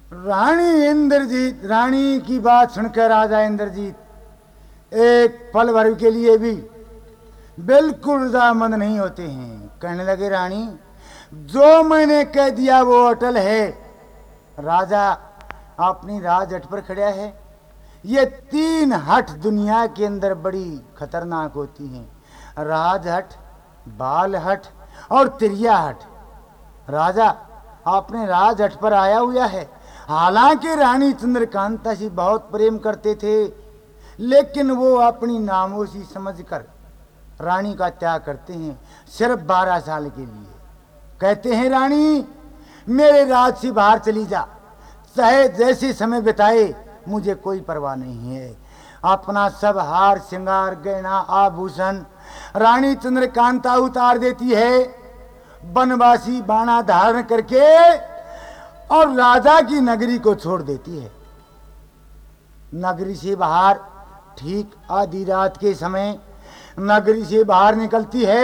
रानी इंद्रजीत, रानी की बात सुनकर राजा इंद्रजीत एक पल भर के लिए भी बिल्कुल रजामंद नहीं होते हैं। कहने लगे, रानी जो मैंने कह दिया वो अटल है। राजा अपनी राजहट पर खड़ा है। ये 3 हट दुनिया के अंदर बड़ी खतरनाक होती हैं, राजहट, बालहट और तिरिया हट। राजा अपने राजहट पर आया हुआ है। हालांकि रानी चंद्रकांता से बहुत प्रेम करते थे, लेकिन वो अपनी नामोशी समझकर रानी का त्याग करते हैं, सिर्फ 12 साल के लिए। कहते हैं, रानी मेरे राज से बाहर चली जा, चाहे जैसे समय बिताए मुझे कोई परवाह नहीं है। अपना सब हार श्रृंगार गहना आभूषण रानी चंद्रकांता उतार देती है, बनवासी बाणा धारण करके, और राजा की नगरी को छोड़ देती है। नगरी से बाहर ठीक आधी रात के समय नगरी से बाहर निकलती है।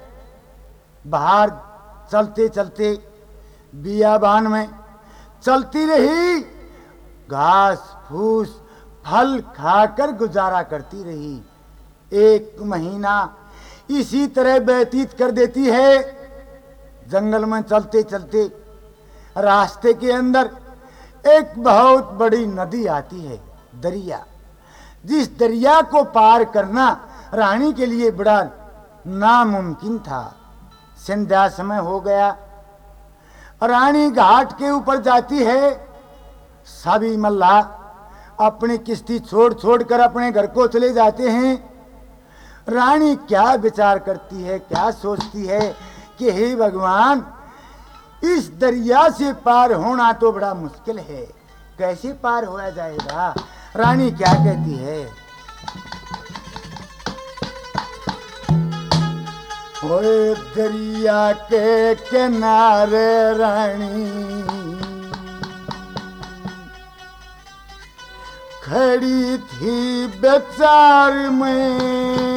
बाहर चलते चलते बियाबान में चलती रही, घास फूस फल खाकर गुजारा करती रही। 1 महीना इसी तरह व्यतीत कर देती है। जंगल में चलते चलते रास्ते के अंदर एक बहुत बड़ी नदी आती है, दरिया। जिस दरिया को पार करना रानी के लिए बड़ा नामुमकिन था। संध्या समय हो गया, रानी घाट के ऊपर जाती है। सभी मल्लाह अपनी किश्ती छोड़ छोड़ कर अपने घर को चले जाते हैं। रानी क्या विचार करती है, क्या सोचती है कि हे भगवान, इस दरिया से पार होना तो बड़ा मुश्किल है, कैसे पार होया जाएगा। रानी क्या कहती है, ओए दरिया के किनारे रानी खड़ी थी बेचार में,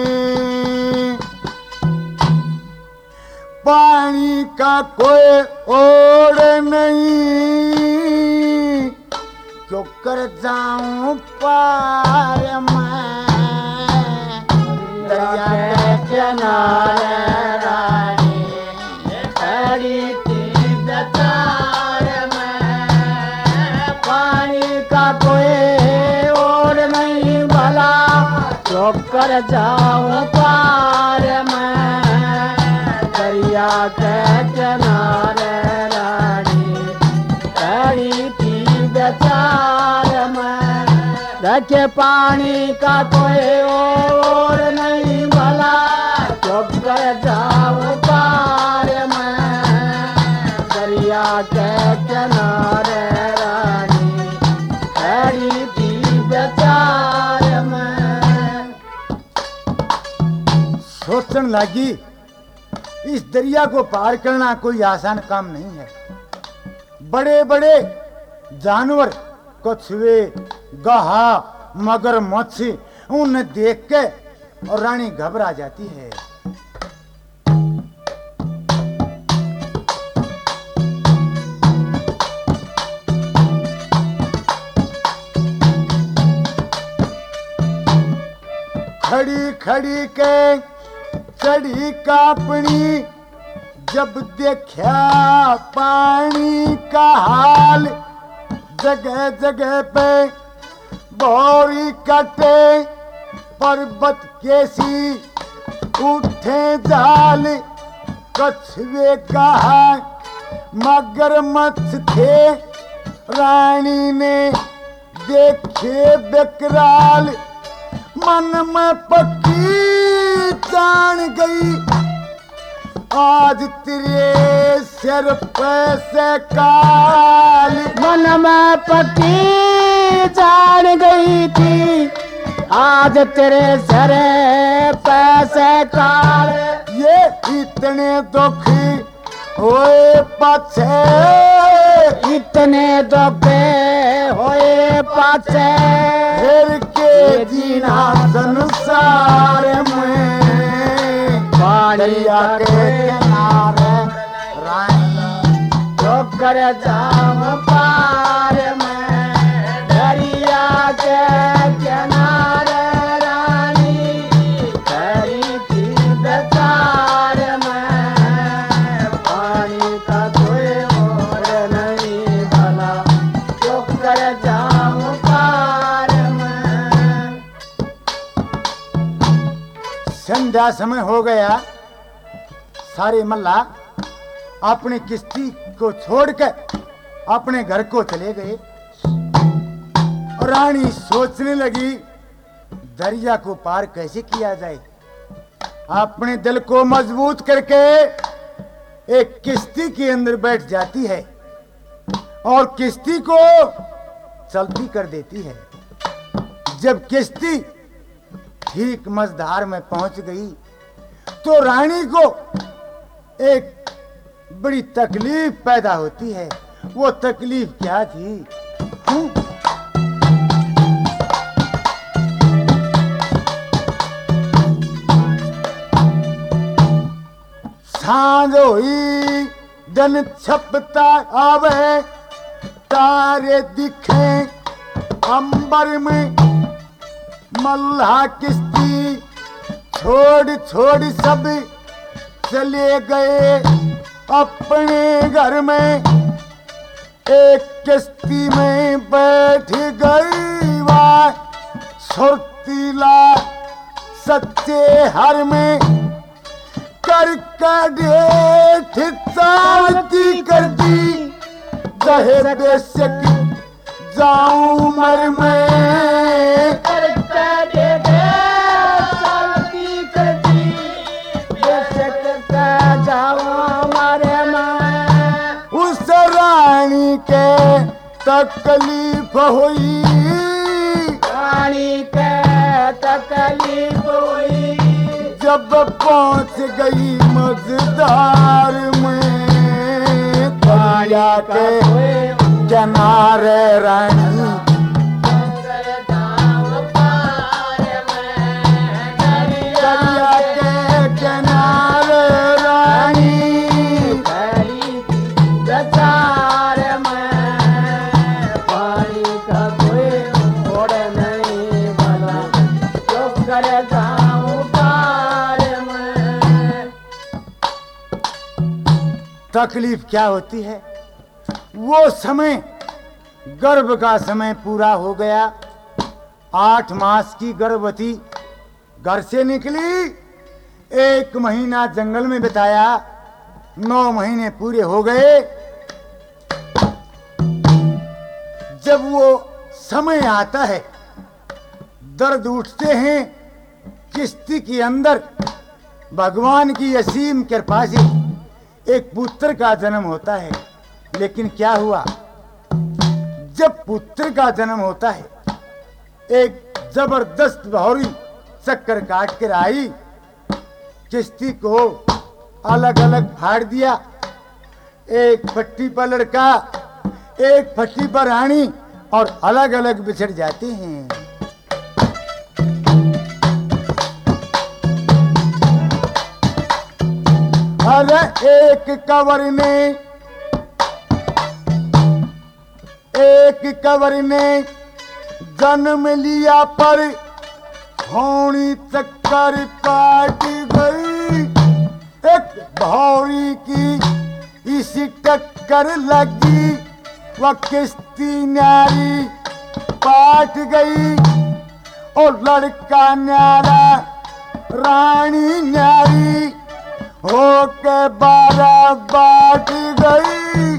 पानी का कोई ओर नहीं, क्यों कर जाऊं पार मैं। दरिया के किनारे रानी खड़ी थी बेचार में, पानी का कोई ओर नहीं भला, क्यों कर जाऊं पार मैं। दरिया के किनारे रानी खड़ी थी बेचार में, रखे पानी का कोई और नहीं भला, चुप कर जाओ पार में। दरिया के किनारे रानी खड़ी थी बेचार में। सोचने लगी, इस दरिया को पार करना कोई आसान काम नहीं है। बड़े बड़े जानवर, कछुए, गहा, मगरमच्छ, उन्हें देख के और रानी घबरा जाती है। खड़ी खड़ी के चढ़ी कापनी, जब देखा पानी का हाल, जगह जगह पे बोरी कटे, पर्वत केसी उठे जाल, कछुए कहा मगरमच्छ थे, रानी ने देखे बेकराल, मन में पक्की जान गई, आज तेरे सिर पे से काल। मन में पक्की जान गई थी, आज तेरे सिर पे से काल। ये इतने दुखी होए पाछे, इतने दुखे होए पाछे, फिर के जीना संसार में। दरिया के किनारे रानी, जो कर जाम पार संध्या समय हो गया, सारे मल्ला अपनी किश्ती को छोड़कर अपने घर को चले गए। और रानी सोचने लगी दरिया को पार कैसे किया जाए। अपने दिल को मजबूत करके एक किश्ती के अंदर बैठ जाती है और किश्ती को चलती कर देती है। जब किश्ती ठीक मझधार में पहुंच गई तो रानी को एक बड़ी तकलीफ पैदा होती है। वो तकलीफ क्या थी? सांझ हुई दिन छपता आवे, तारे दिखे अंबर में, मल्हा किश्ती छोड़ छोड़ सब चले गए अपने घर में। एक किश्ती में बैठ गई वह सुरतीला सच्चे हर में, कर डेठ चालती कर दी, चाहे बेशक जाऊं मर में। कर डेठ चालती कर दी, बेशक जाऊं मर में। उस रानी के तकलीफ हुई, रानी के तकलीफ हुई। जब पहुंच गई मझधार में, दरिया के किनारे रानी, दरिया के किनारे रानी, बेचार में पानी का कोई छोड़ नहीं भला, जो करे तकलीफ क्या होती है। वो समय गर्भ का समय पूरा हो गया। 8 मास की गर्भवती घर से निकली, 1 महीना जंगल में बिताया, 9 महीने पूरे हो गए। जब वो समय आता है, दर्द उठते हैं किश्ती के अंदर। भगवान की असीम कृपा से एक पुत्र का जन्म होता है। लेकिन क्या हुआ, जब पुत्र का जन्म होता है, एक जबरदस्त भौरी चक्कर काट कर आई, किश्ती को अलग अलग फाड़ दिया। एक पट्टी पर लड़का, एक पट्टी पर रानी, और अलग अलग बिछड़ जाते हैं। अरे एक कवर ने जन्म लिया पर भौरी चक्कर काट गई। एक भौरी की इसी टक्कर लगी, वह किश्ती न्यारी पाट गई। और लड़का न्यारा रानी न्यारी होके 12 बाट गई।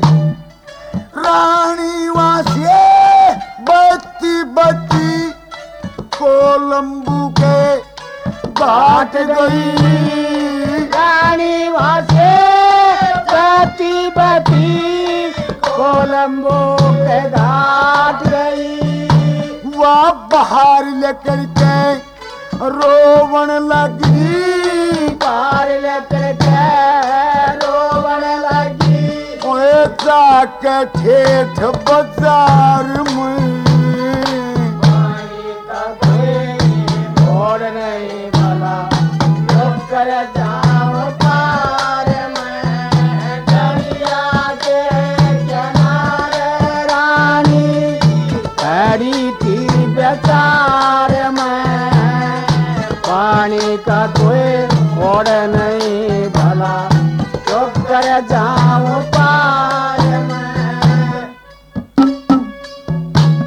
रानी वहां से बत्ती बत्ती कोलंबू के घाट गई। रानी वहां से बत्ती बत्ती कोलंबू के घाट गई। वह बाहर लेकर के रोवन लगी, बाहर लेकर के रोवन लगी। ओए जाके ठेठ बाजार में, पानी का कोई छोड़ नहीं भला, जो कर जाओ पार में। दरिया के किनारे रानी खड़ी थी बेचार में, पानी का कोई छोड़ नहीं भला, जो कर जाऊं पार में।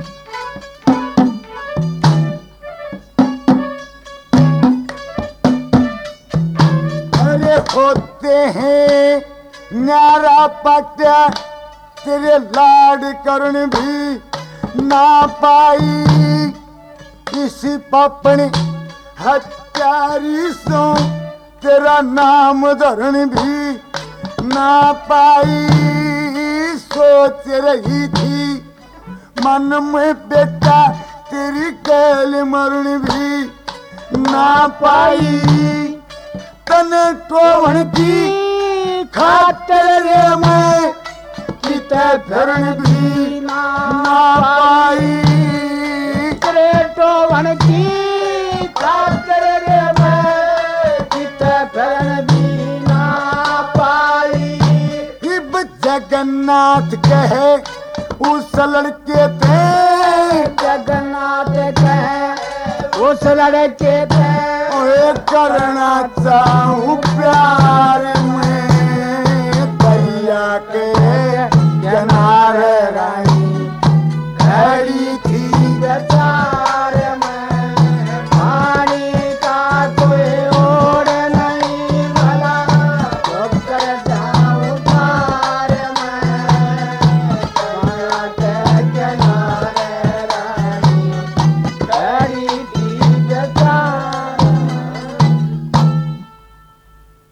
पाट्या तेरे लाड करण भी ना पाई, इसी पापण हत्यारी सो तेरा नाम धरण भी ना पाई। सोच रही थी मन में बेटा तेरी कैल मरण भी ना पाई, तने टोवण की खातर रे मैं किते धरण भी ना पाई। तेरे टोवण की खातर रे मैं किते धरण भी ना पाई। इब जगन्नाथ कहे उस लड़के थे, जगन्नाथ कहे उस लड़के थे, ओए करना चाहूं प्यार में